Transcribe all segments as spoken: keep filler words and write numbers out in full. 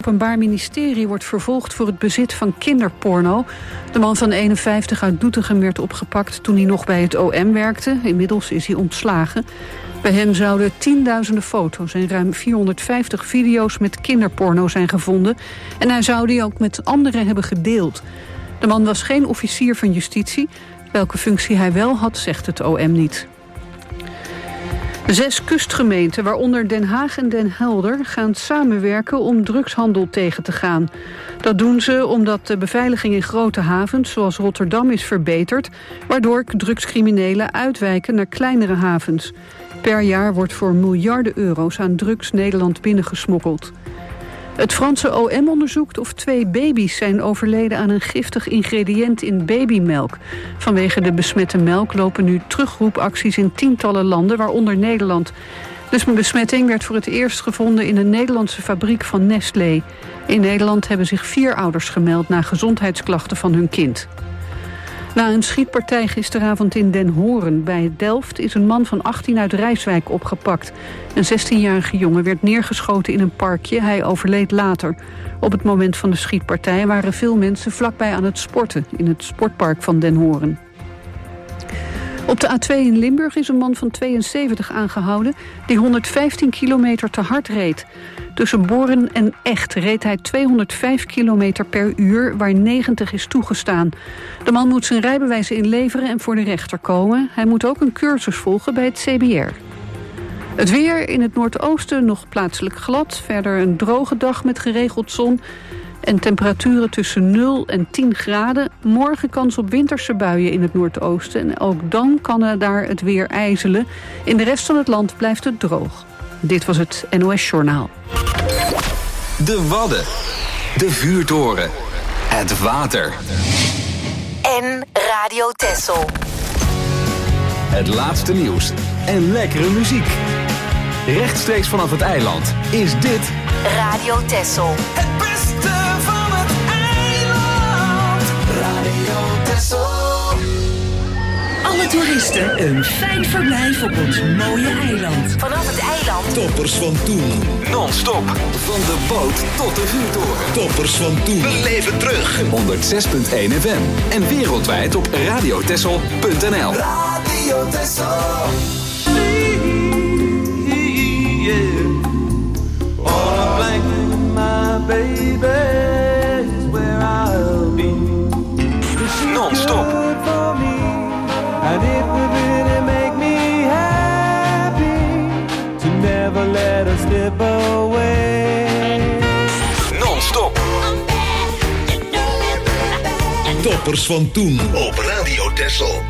Openbaar Ministerie wordt vervolgd voor het bezit van kinderporno. De man van eenenvijftig uit Doetinchem werd opgepakt toen hij nog bij het O M werkte. Inmiddels is hij ontslagen. Bij hem zouden tienduizenden foto's en ruim vierhonderdvijftig video's met kinderporno zijn gevonden. En hij zou die ook met anderen hebben gedeeld. De man was geen officier van justitie. Welke functie hij wel had, zegt het O M niet. Zes kustgemeenten, waaronder Den Haag en Den Helder, gaan samenwerken om drugshandel tegen te gaan. Dat doen ze omdat de beveiliging in grote havens, zoals Rotterdam, is verbeterd, waardoor drugscriminelen uitwijken naar kleinere havens. Per jaar wordt voor miljarden euro's aan drugs Nederland binnengesmokkeld. Het Franse O M onderzoekt of twee baby's zijn overleden aan een giftig ingrediënt in babymelk. Vanwege de besmette melk lopen nu terugroepacties in tientallen landen, waaronder Nederland. De besmetting werd voor het eerst gevonden in een Nederlandse fabriek van Nestlé. In Nederland hebben zich vier ouders gemeld na gezondheidsklachten van hun kind. Na een schietpartij gisteravond in Den Horen bij Delft is een man van achttien uit Rijswijk opgepakt. Een zestienjarige jongen werd neergeschoten in een parkje. Hij overleed later. Op het moment van de schietpartij waren veel mensen vlakbij aan het sporten in het sportpark van Den Horen. Op de A twee in Limburg is een man van tweeënzeventig aangehouden die honderdvijftien kilometer te hard reed. Tussen Boren en Echt reed hij tweehonderdvijf kilometer per uur, waar negentig is toegestaan. De man moet zijn rijbewijs inleveren en voor de rechter komen. Hij moet ook een cursus volgen bij het C B R. Het weer: in het noordoosten nog plaatselijk glad. Verder een droge dag met geregeld zon. En temperaturen tussen nul en tien graden. Morgen kans op winterse buien in het noordoosten. En ook dan kan er daar het weer ijzelen. In de rest van het land blijft het droog. Dit was het N O S Journaal. De Wadden. De vuurtoren. Het water. En Radio Texel. Het laatste nieuws en lekkere muziek. Rechtstreeks vanaf het eiland is dit Radio Texel. Het beste van het eiland. Radio Texel. Alle toeristen een fijn verblijf op ons mooie eiland. Vanaf het eiland. Toppers van toen. non-stop. Van de boot tot de vuurtoren. Toppers van toen. Beleef het terug. honderdzes komma één F M. En wereldwijd op radiotessel punt n l. Radio Texel. Non-stop. And it would really make me happy to never let her slip away. Non-stop. Toppers van toen op Radio Texel.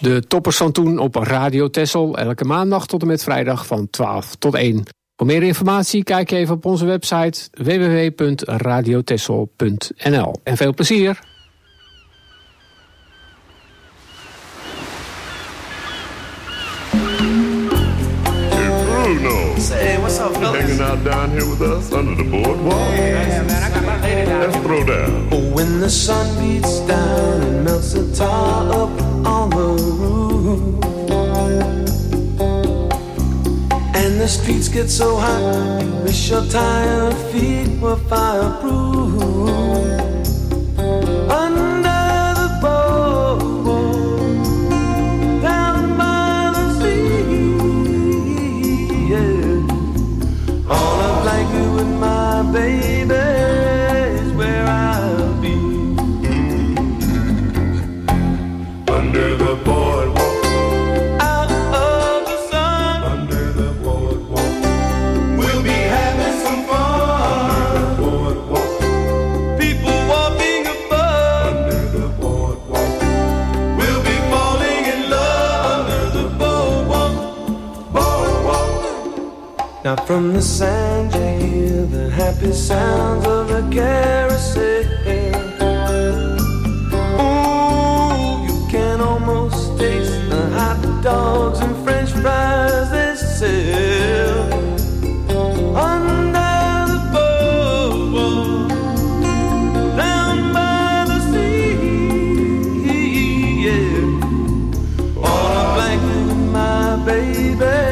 De toppers van toen op Radio Texel, elke maandag tot en met vrijdag van twaalf tot één. Voor meer informatie kijk je even op onze website w w w punt radio texel punt n l. En veel plezier! Bruno. Say, what's up, fellas? Hanging out down here with us under the boardwalk. Yeah, man, I got my lady down. Let's throw down. Oh, when the sun beats down and melts the tar up on the roof, and the streets get so hot, you wish your tired feet were fireproof. Under the boardwalk, down by the sea, yeah. All up like you and my baby is where I'll be. Under the boardwalk. Now from the sand you hear the happy sounds of the carousel. Ooh, you can almost taste the hot dogs and french fries they sell. Under the boardwalk, down by the sea, yeah. All up like you and my baby.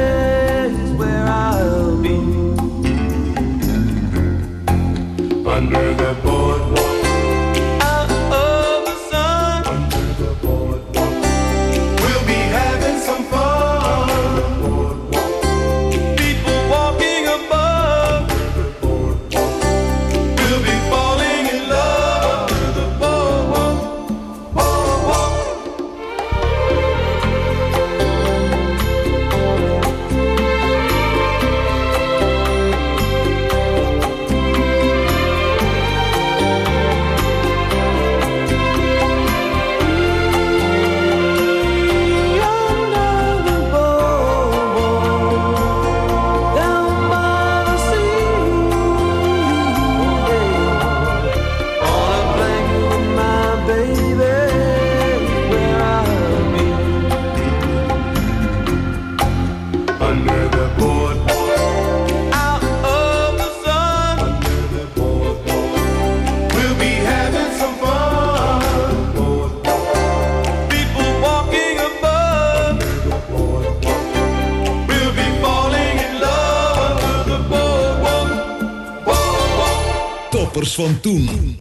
Under the boardwalk, out of the sun. Under the boardwalk, we'll be having some fun. Under the boardwalk, people walking above. Under the boardwalk, we'll be falling in love. Under the boardwalk, boardwalk. Van toen.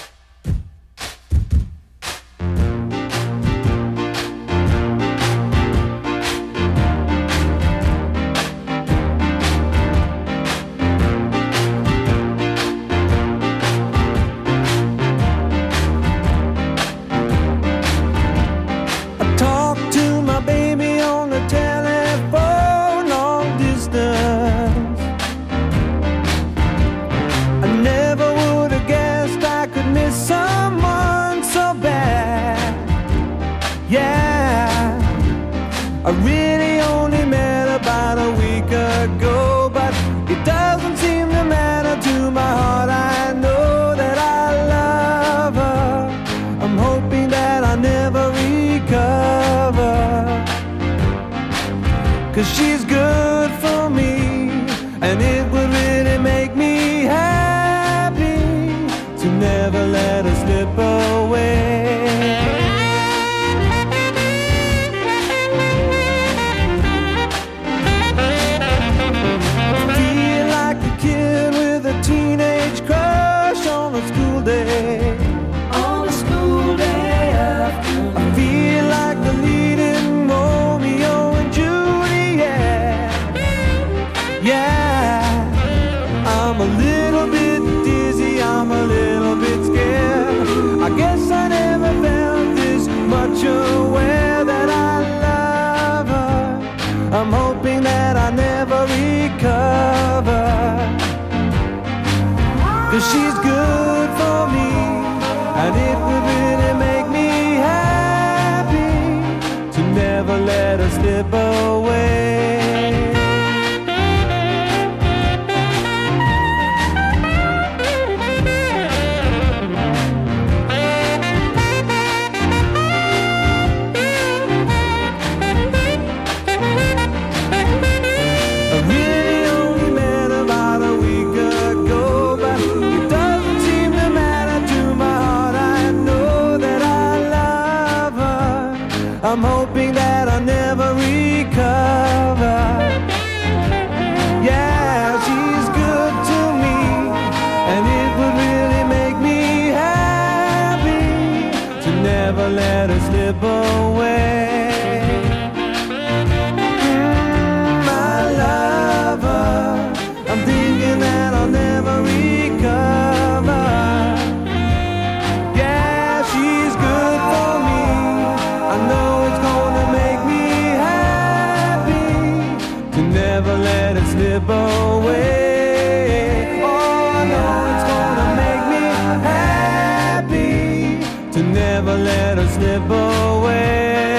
She's good for me, and it would really make me happy to never slip away. Oh, I know it's gonna make me happy to never let her slip away.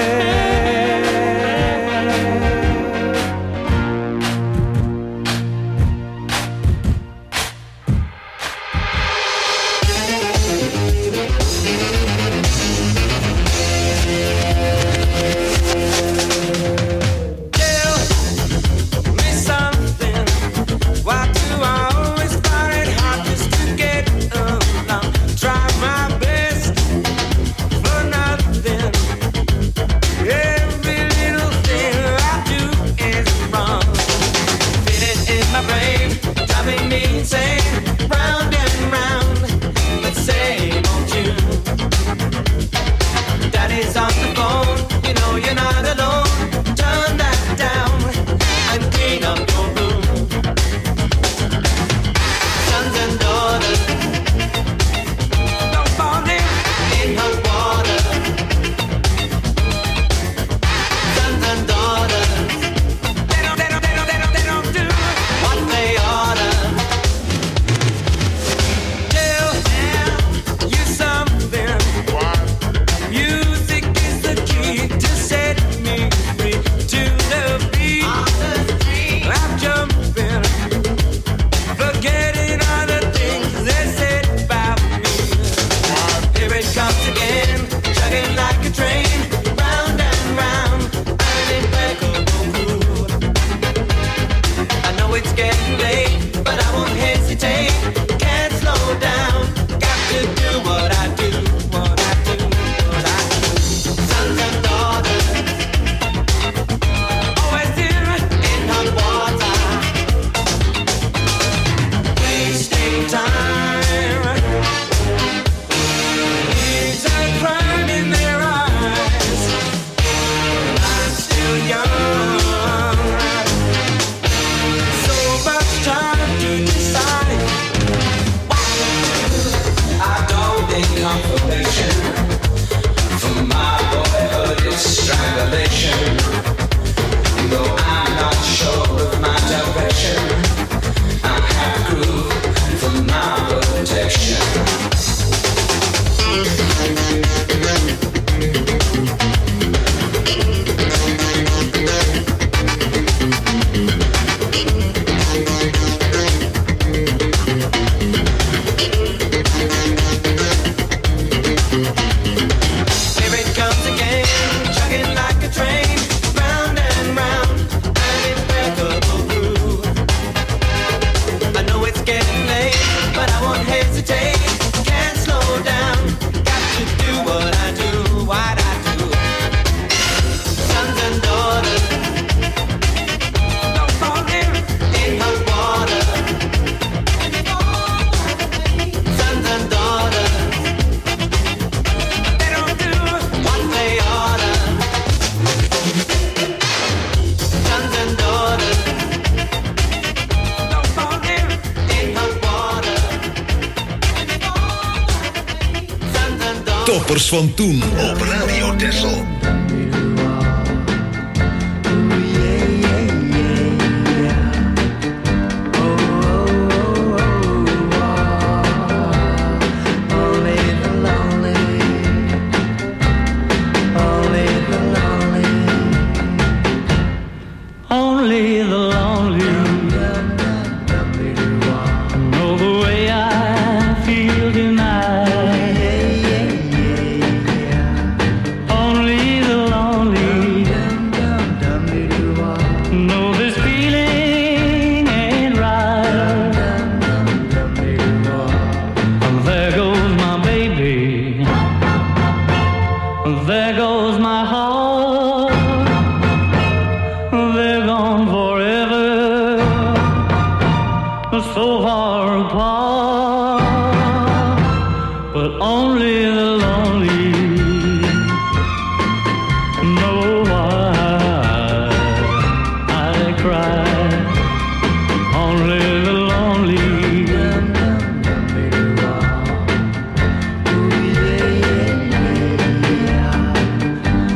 Toppers van toen op Radio Texel.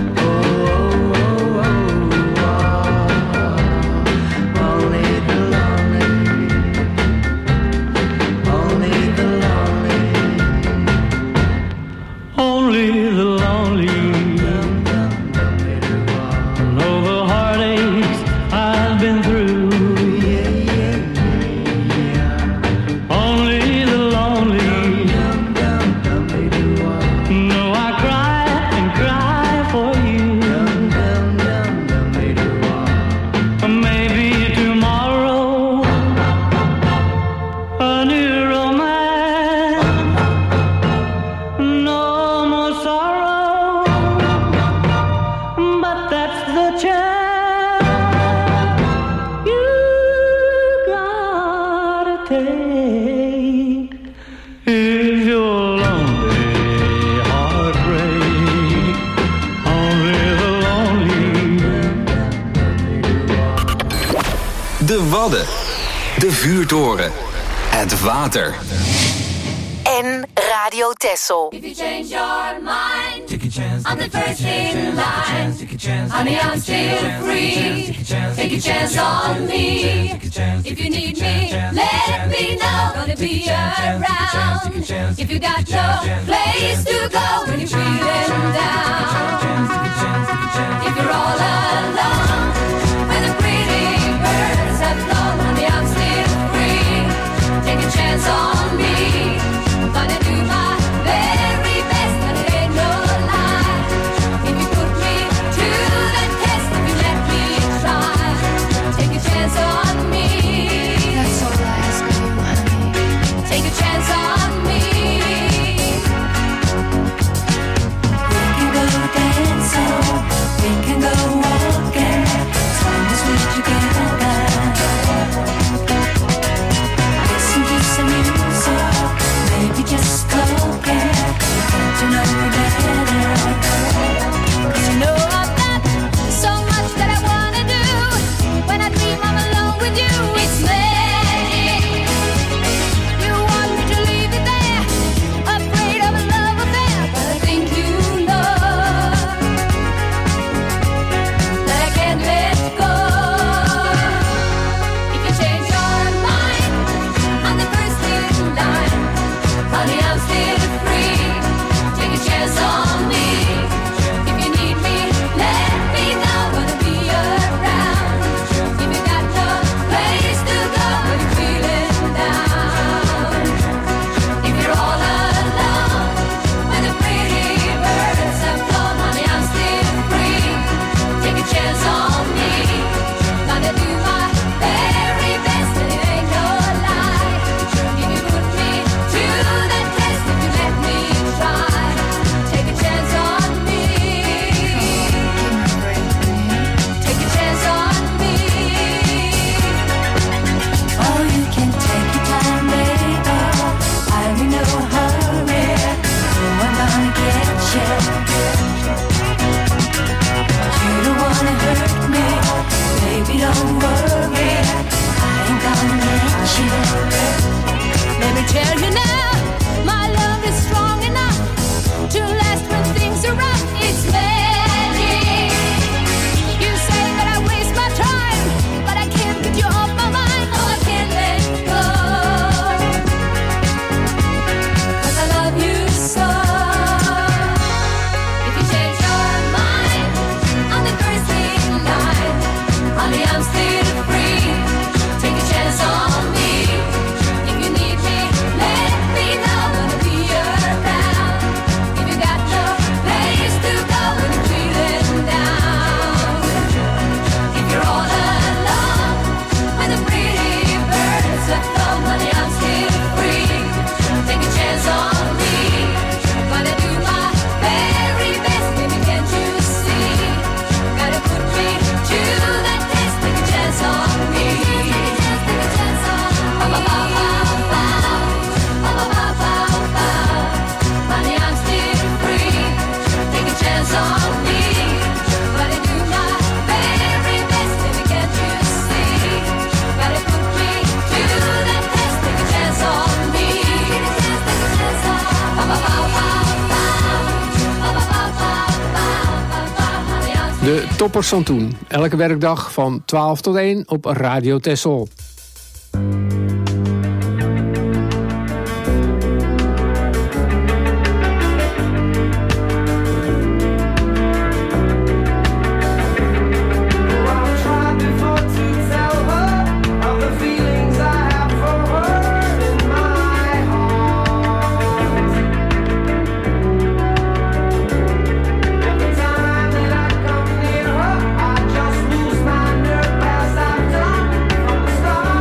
Lonely, lonely. take is your lonely heartbreak. Only the lonely. De Wadden. De Vuurtoren. Het water. En Radio Texel. If you change your mind, take a chance. I'm the first in line. Honey, I'm still free. Take a chance on me. If you need me, let me know. Gonna be around. If you got no place to go when you're feeling down. If you're all alone, when the pretty birds have flown, honey, I'm still free. Take a chance on me. Gonna do my very best, and it ain't no lie. If you put me to the test, if you let me try, take a chance on me. That's all I ask of you, honey. Take a chance on me. We can go dancing, we can go walking, as long as we're together. Listen to some music. Maybe just talking, to know you better. 'Cause you know I've got so much that I wanna do. When I dream I'm alone with you, it's magic. You want me to leave it there, afraid of a love affair, but I think you know that I can't let go. If you change your mind, I'm the first in line. Honey, I'm still free. Take a chance on me. If you need me, let me know. Gonna be around. If you got no place to go when you're feeling down. If you're all alone, when the pretty birds have flown, honey, I'm still free. Take a chance on me. Gonna do my very best, and it ain't no lie. If you put me to the test, if you let me try, take a chance on me. Take a chance on me. Oh, you can take your time, baby. I'm in no hurry. Oh, I'm gonna get you. You don't wanna hurt me, baby, don't worry. I ain't gonna let you. Let me tell you now, my love is strong enough to last when things are rough. It's magic. You say that I waste my time, but I can't get you off my mind. Oh, I can't let go, 'cause I love you so. If you change your mind, I'm the first in line. Honey, I'm still free. Take a chance on me. If you need me, let me know. Gonna be around. If you got no place to go when you're feeling down. If you're all alone, when the pretty birds have flown, honey, I'm still free. Take a chance on me. Gonna do my very best, baby, can't you see? Gotta put me to the test. Take a chance on me. Take a chance on me. Ba ba ba ba ba. Ba ba ba ba ba. Honey, I'm still free. Take a chance on me. Gotta do my very best, baby, can't you see? Gotta put me to the test. Take a chance on me. Take a chance on me. Ba ba ba ba ba. Ba ba ba ba ba. Honey, I'm still De toppers van toen. Elke werkdag van twaalf tot één op Radio Texel. I've tried before to tell her of the feelings I have for her in my heart. Every time that I come near her, I just lose my nerve as I've done from the start.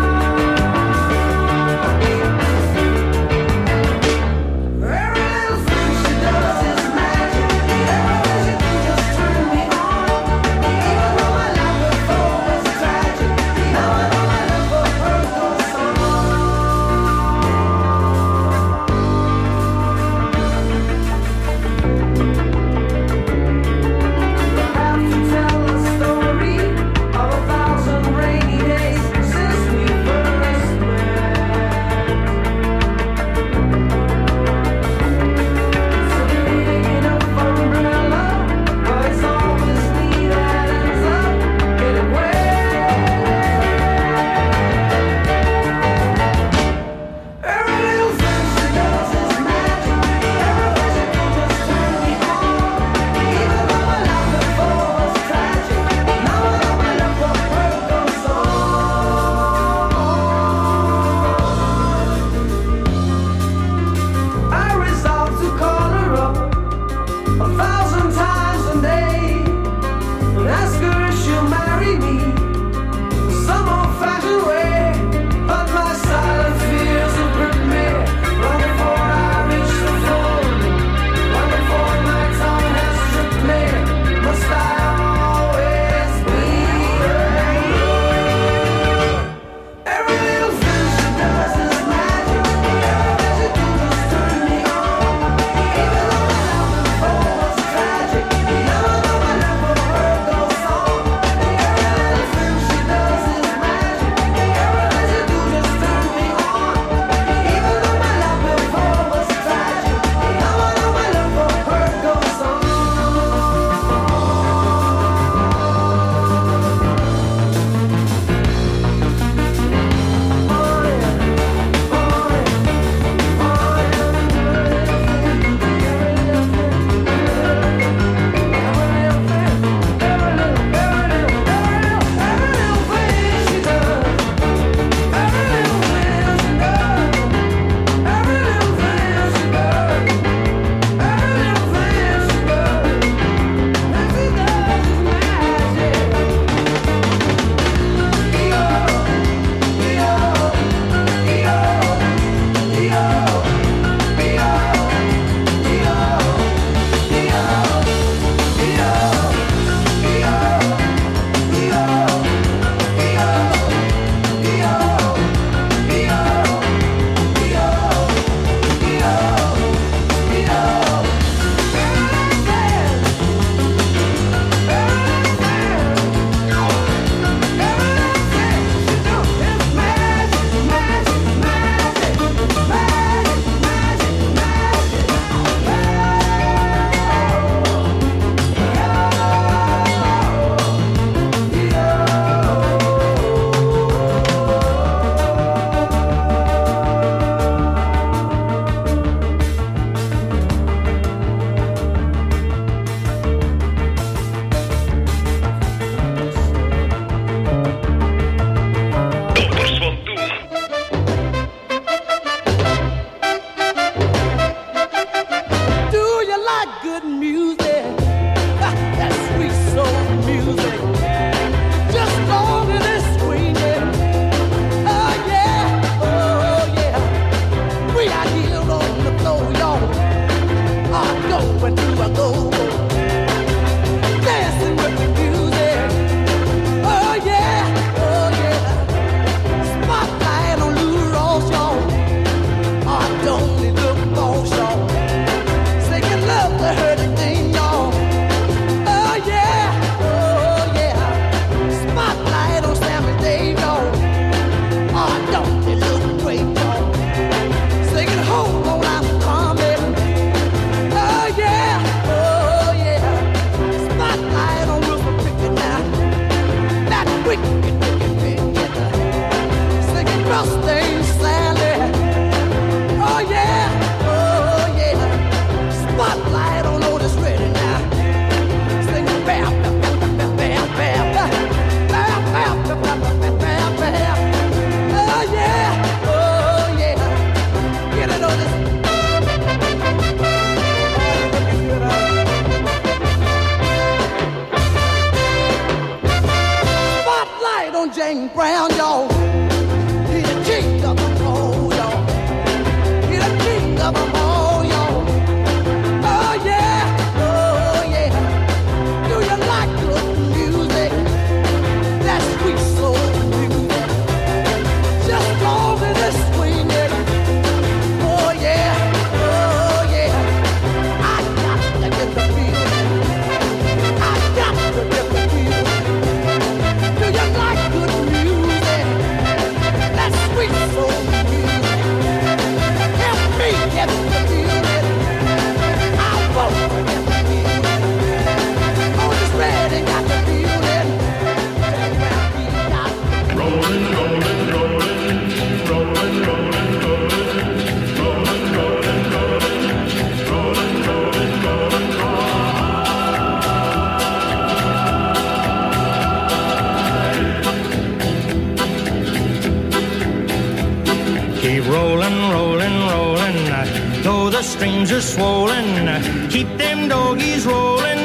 Keep rolling, rolling, rolling, though the streams are swollen. Keep them doggies rolling,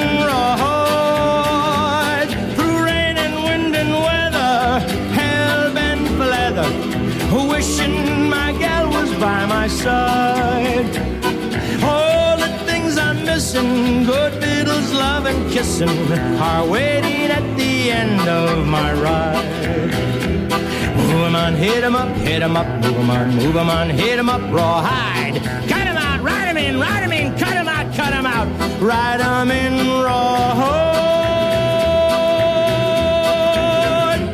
right through rain and wind and weather, hell-bent for leather, wishing my gal was by my side. All the things I'm missing, good fiddles, love and kissing, are waiting at the end of my ride. Move 'em on, hit 'em up, hit 'em up, move 'em on, move 'em on, hit 'em up, rawhide. Cut 'em out, ride 'em in, ride 'em in, cut 'em out, cut 'em out, ride 'em in, rawhide.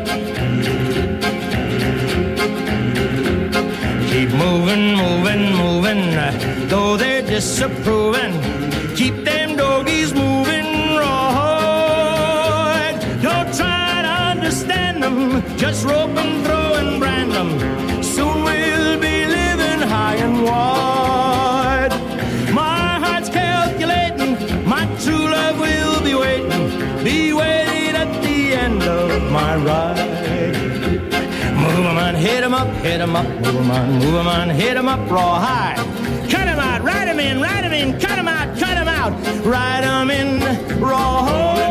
Keep moving, moving, moving, though they're disapproving. Keep them doggies moving, rawhide. Don't try to understand them, just rope and throw and brand them. Soon we'll be living high and wide. My heart's calculating, my true love will be waiting, be waiting at the end of my ride. Move 'em on, hit 'em up, hit 'em up, move 'em on, move 'em on, hit 'em up, rawhide. Cut 'em out, ride 'em in, ride 'em in, cut 'em out, cut 'em out, ride 'em in, rawhide.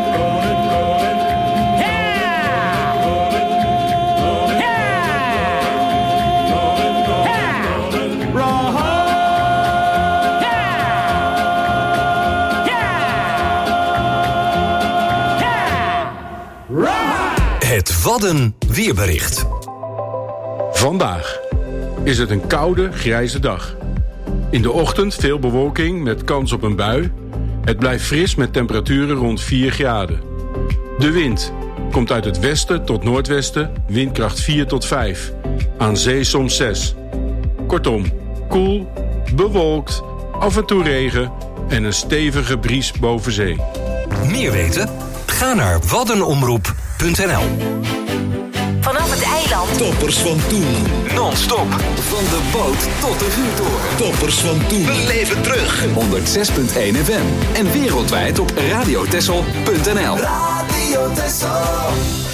Het Wadden weerbericht. Vandaag is het een koude, grijze dag. In de ochtend veel bewolking met kans op een bui. Het blijft fris met temperaturen rond vier graden. De wind komt uit het westen tot noordwesten, windkracht vier tot vijf. Aan zee soms zes. Kortom, koel, bewolkt, af en toe regen en een stevige bries boven zee. Meer weten? Ga naar waddenomroep punt n l. Vanaf het eiland. Toppers van toen. Non-stop. Van de boot tot de vuurtoren. Toppers van toen. Beleef het terug. honderdzes komma één F M. En wereldwijd op radiotessel punt n l. Radio Tessel.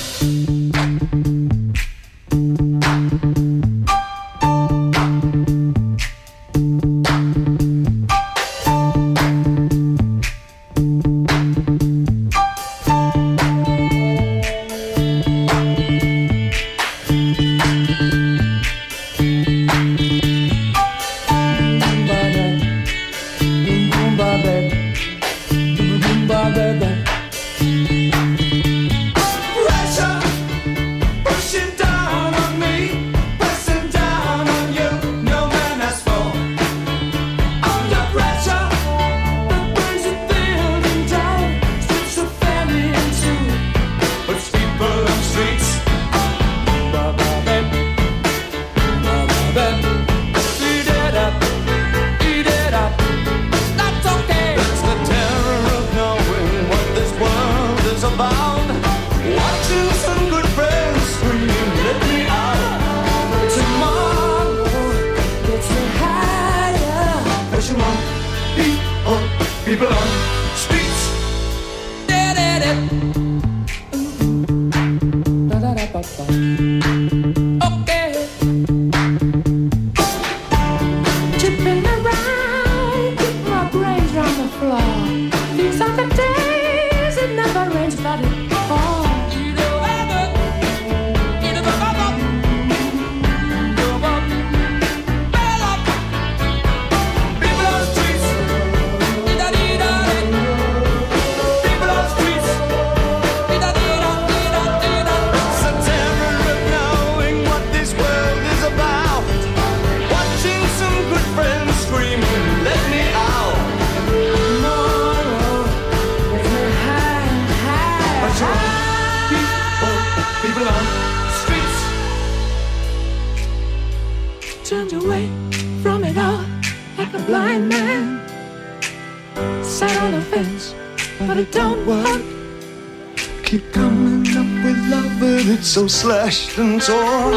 So slashed and torn.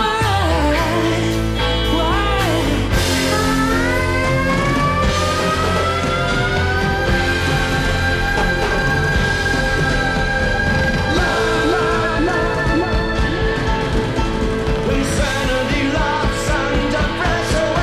Insanity laughs under pressure.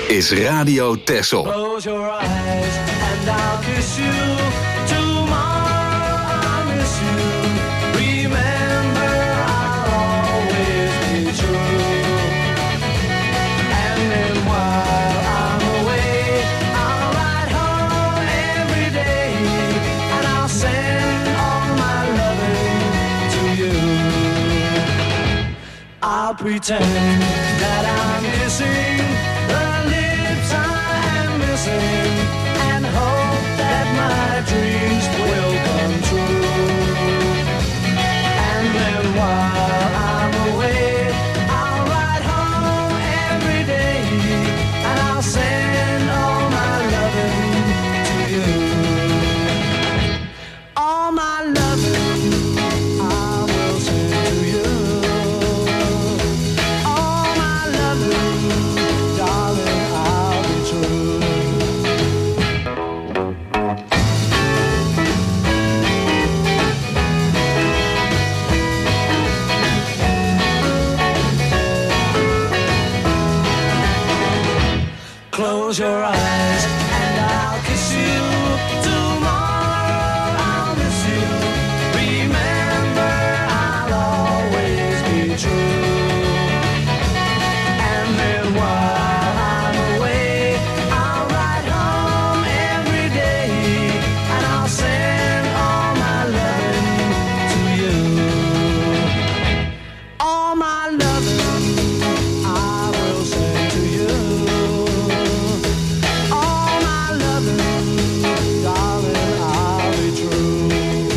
is Radio Texel. Close your eyes and I'll kiss you. Tomorrow I'll miss you. Remember, I'll always be true. And then while I'm away, I'll ride home every day, and I'll send all my loving to you. I'll pretend that I'm kissing the lips I am missing, and hope that my dreams will come true. And then while I'm away, I'll ride home every day, and I'll send all my loving to you. All my loving I will send to you. All my loving, darling, I'll be true. Close your eyes and I'll kiss you. Tomorrow I'll miss you. Remember, I'll always be true. And then while I'm away, I'll ride home every day, and I'll send all my loving to you. All my loving I will send to you. All my loving, darling, I'll be true.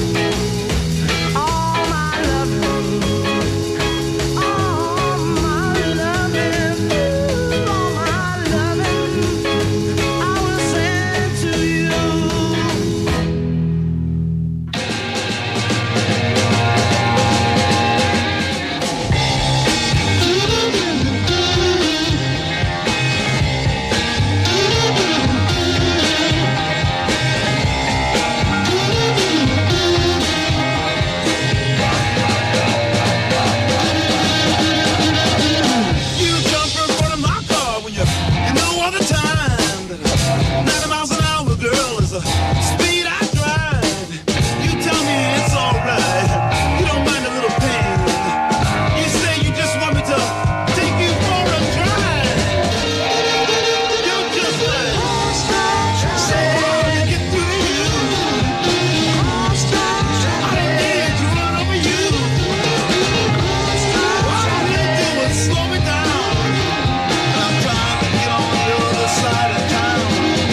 All my loving, all my loving, all my loving, I will send to you. You jump in front of my car when you, you know all the time that ninety miles an hour, girl, is the speed I drive. You tell me it's alright. You don't mind a little pain. You say you just want me to take you for a drive. You just like say to get through to you. I didn't need to run over you. All I need to do is slow me down. I'm trying to get on the other side of town.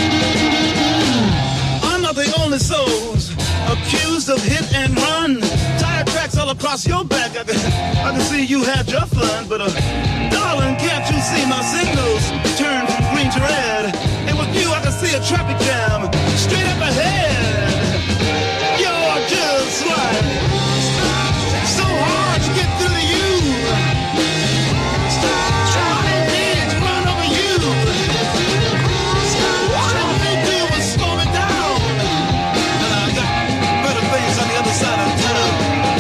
I'm not the only souls accused of hit and run. Tire tracks all across your back. I can, I can see you had your fun, but uh, darling, can't you see my signals turn from green to red? And with you, I can see a traffic jam straight up ahead. You're just like so hard to get through to you. I didn't need to run over you. All I need to do was slow me down, and I got better things on the other side of town.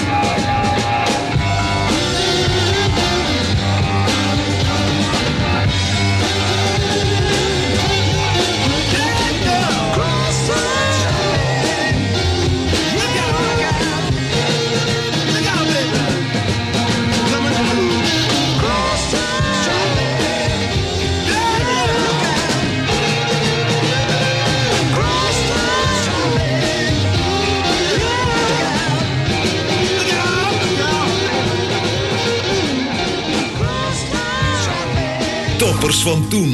Toppers van toen.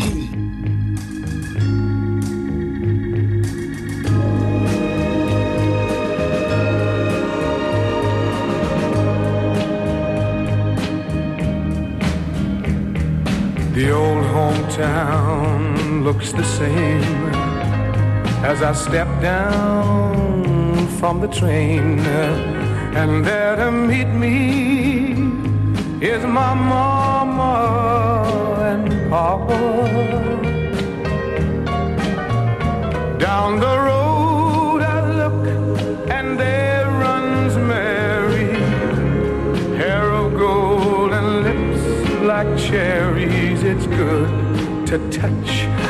The old hometown looks the same as I step down from the train, and there to meet me is my mama and papa. Down the road I look, and there runs Mary, hair of gold and lips like cherries. It's good to touch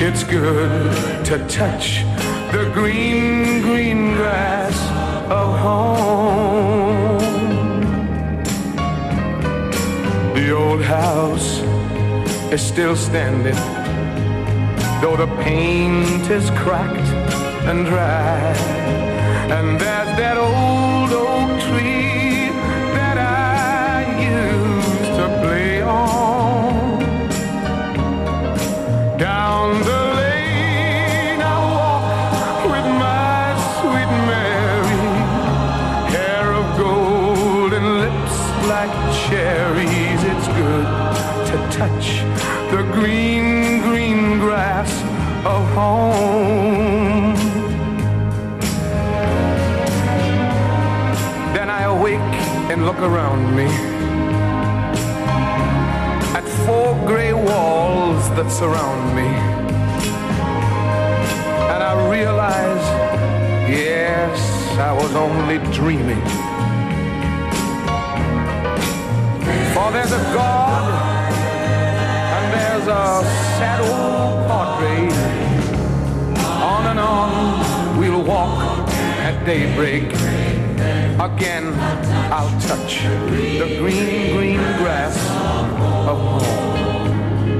It's good to touch the green, green grass of home. The old house is still standing, though the paint is cracked and dry. And there's that old oak tree that I used to play on. Down the lane I walk with my sweet Mary, hair of gold and lips like cherries. It's good to touch the green, green grass of home. Then I awake and look around me at four gray walls that surround me, and I realize, yes, I was only dreaming. For there's a God and there's a sad old portrait. On and on we'll walk at daybreak. Again I'll touch the green, green grass of home.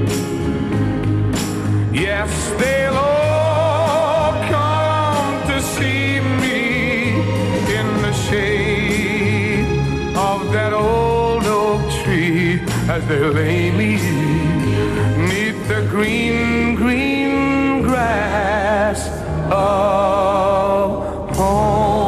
Yes, they'll all come to see me in the shade of that old oak tree as they lay me neath the green, green grass of home.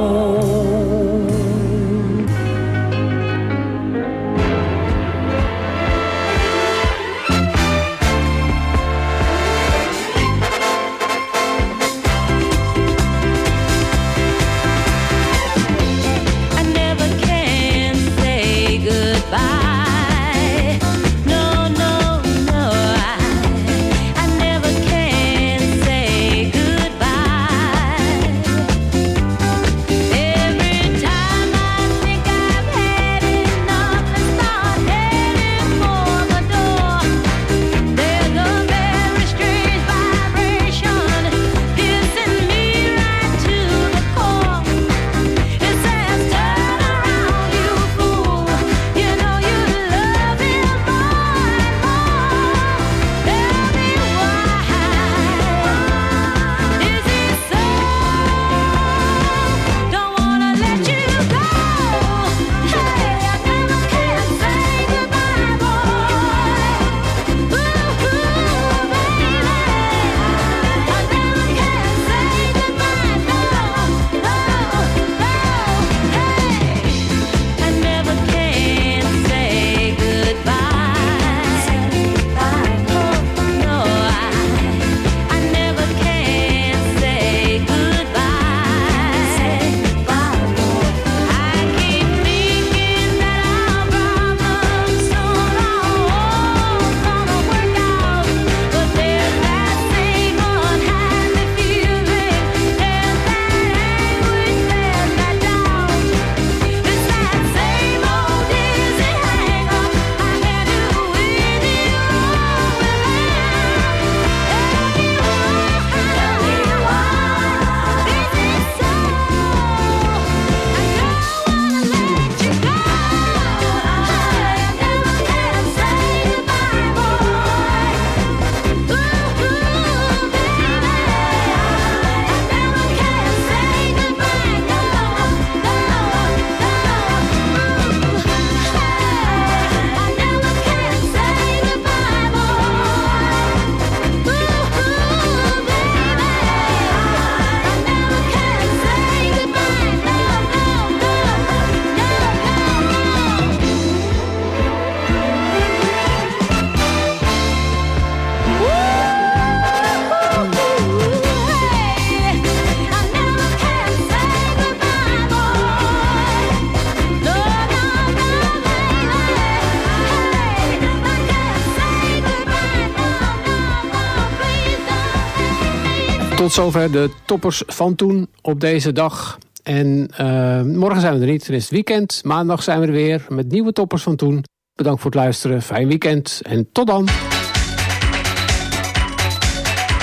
Tot zover de toppers van toen op deze dag. En uh, morgen zijn we er niet, dan is het weekend. Maandag zijn we er weer met nieuwe toppers van toen. Bedankt voor het luisteren, fijn weekend en tot dan.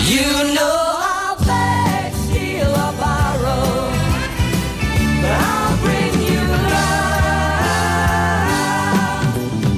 You know I'll beg, steal or borrow, but I'll bring you love.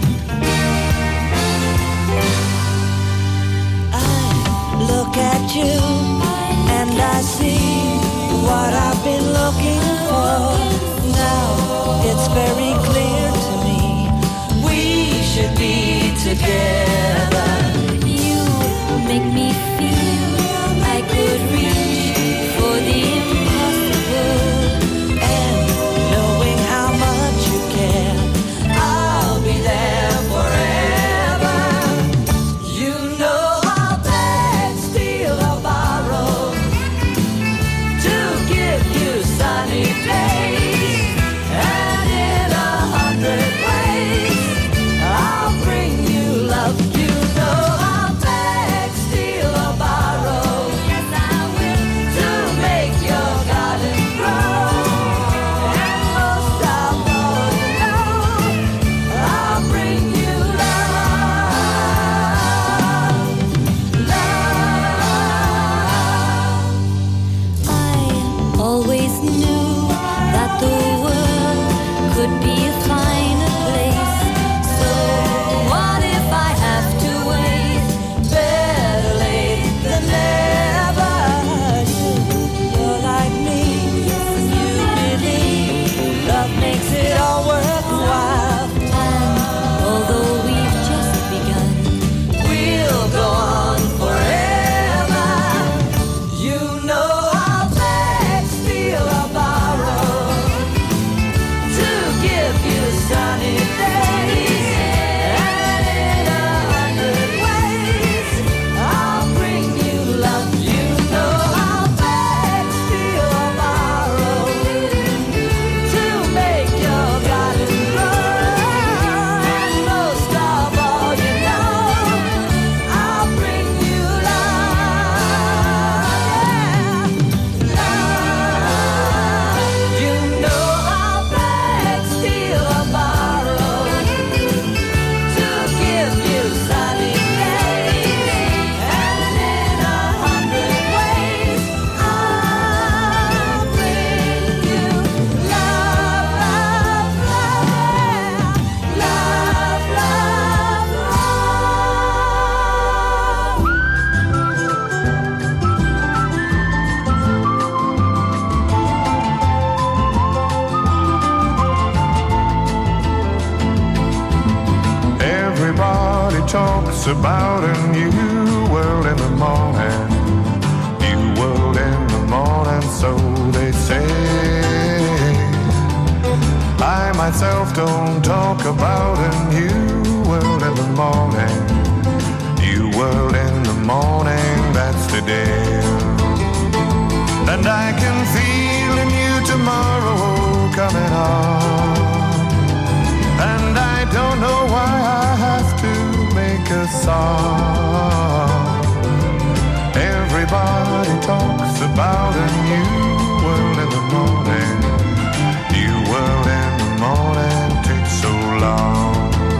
I look at you and I see what I've been looking for. Now it's very clear to me we should be together. You make me feel I could reach for the impossible. And knowing how much you care, I'll be there forever. You know I'll beg, steal or borrow to give you sunny days, and in a hundred ways I'll bring you love. You know I'll beg, steal or borrow, yes I will, to make your garden grow. And most of all, you know, I'll bring you love, love. I always knew that the world could be a finer place. So what if I have to wait? Better late than never. You, you're like me, you believe love makes it all worthwhile. And although we've just begun, We'll go on forever. You know I'll beg, steal or borrow to give you sunny days, and in a hundred ways I'll bring you love. You know I'll beg, steal or borrow to make your garden grow. And most of all, you know, I'll bring you love, love. You know I'll beg, steal or borrow to give you sunny days, and in a hundred ways I'll bring you love, love, love, love, Everybody talks about a new world in the morning. New world in the morning, so they say. I myself don't talk about a new world in the morning. New world in the morning, that's today. And I can feel a new tomorrow coming on. And I don't know why I have to make a song. Everybody talks about a new world in the morning. New world in the morning takes so long.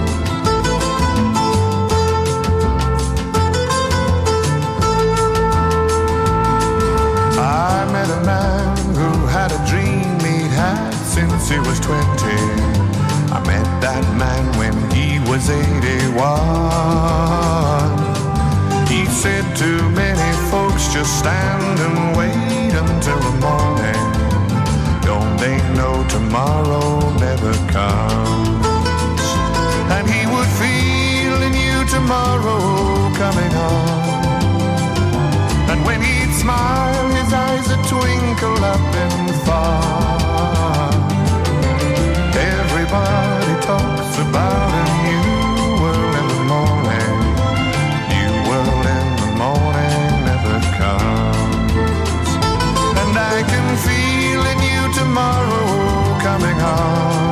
I met a man who had a dream he'd had since he was twenty. I met that man when he was eighty-one. He said to many folks, just stand and wait until the morning. Don't they know tomorrow never comes? And he would feel a new tomorrow coming on. And when he'd smile, his eyes would twinkle up in fun. Everybody talks about a new world in the morning. New world in the morning never comes. And I can feel a new tomorrow coming on.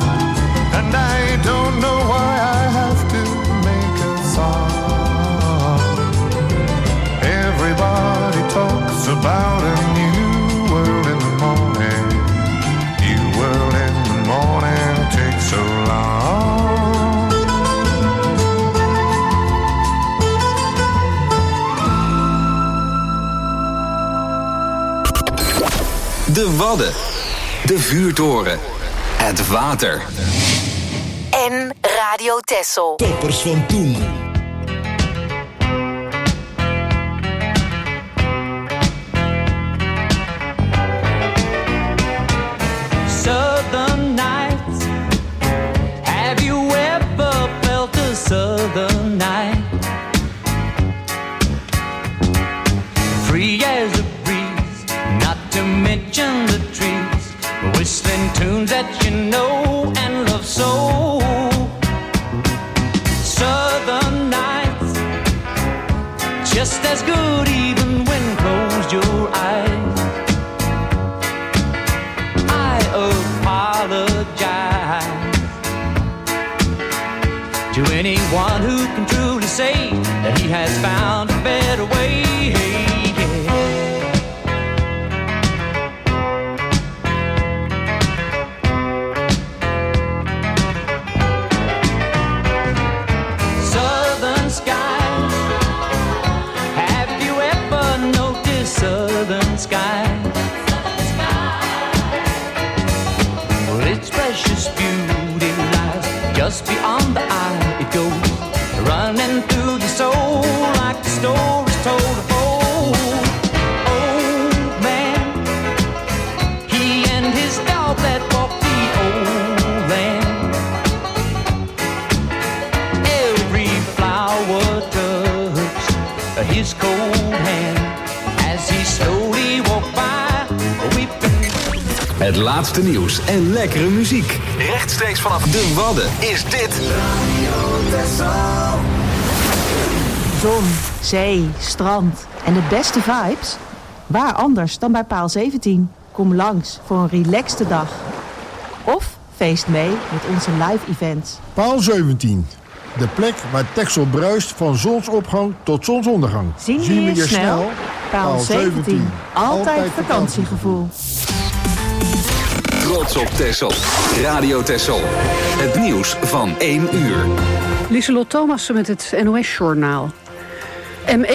And I don't know why I have to make a song. De Wadden. De vuurtoren. Het water. En Radio Texel. Toppers van toen. Southern nights. Have you ever felt a southern night? Free as a breeze, not to mention the trees, whistling tunes that you know and love so. Southern nights, just as good even when closed your eyes. I apologize to anyone who can truly say that he has found a better way. Southern skies, have you ever noticed southern skies? Well, its precious beauty lies just beyond the eye. It goes running through the soul like the stories told of old. Old man, he and his dog that walked the old land. Every flower touched his cold hand as he slowly walked by, weeping. Het laatste nieuws en lekkere muziek. Rechtstreeks vanaf De Wadden is dit. Zon, zee, strand en de beste vibes? Waar anders dan bij Paal zeventien? Kom langs voor een relaxte dag. Of feest mee met onze live events. Paal zeventien. De plek waar Texel bruist van zonsopgang tot zonsondergang. Zien we je snel? Paal zeventien. Altijd vakantiegevoel. Trots op Texel. Radio Texel. Het nieuws van één uur. Lieselot Thomassen met het N O S-journaal. M